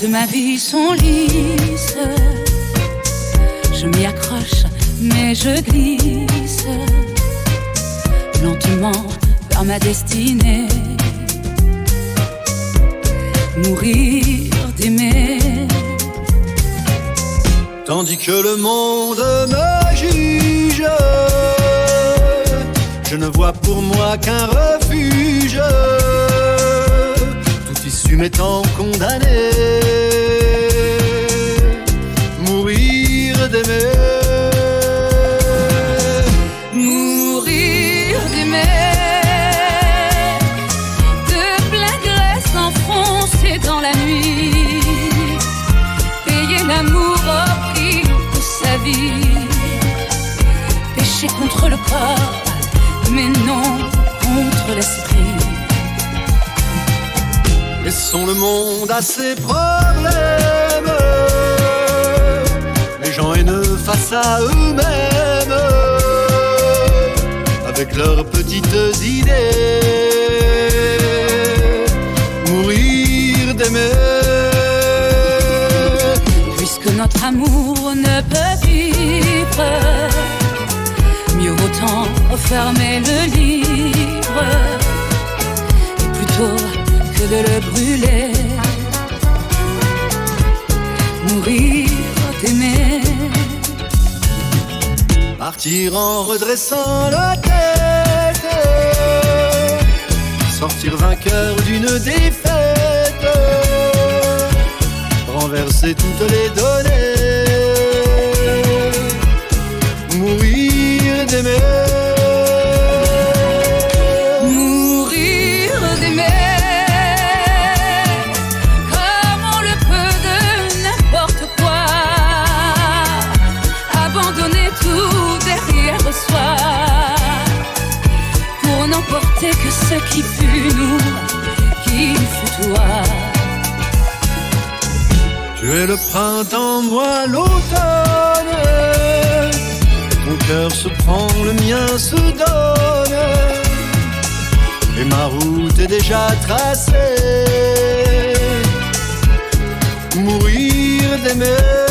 de ma vie sont lisses. Je m'y accroche, mais je glisse lentement vers ma destinée. Mourir d'aimer. Tandis que le monde me juge, je ne vois pour moi qu'un refuge, toute issue m'étant condamnée. Mourir d'aimer. Mourir d'aimer. De plein gré s'enfoncer dans la nuit. Payer l'amour au prix de sa vie. Pécher contre le corps, mais non contre l'esprit. Laissons le monde à ses problèmes, les gens haineux face à eux-mêmes, avec leurs petites idées. Mourir d'aimer. Puisque notre amour ne peut vivre, mieux autant refermer le livre, et plutôt que de le brûler. Mourir d'aimer. Partir en redressant la tête, sortir vainqueur d'une défaite, renverser toutes les données. Mourir d'aimer. Mourir d'aimer. Comme on le peut de n'importe quoi. Abandonner tout derrière soi, pour n'emporter que ce qui fut nous, qui fut toi. Tu es le printemps, moi l'automne. Ton cœur se prend, le mien se donne, et ma route est déjà tracée. Mourir d'aimer.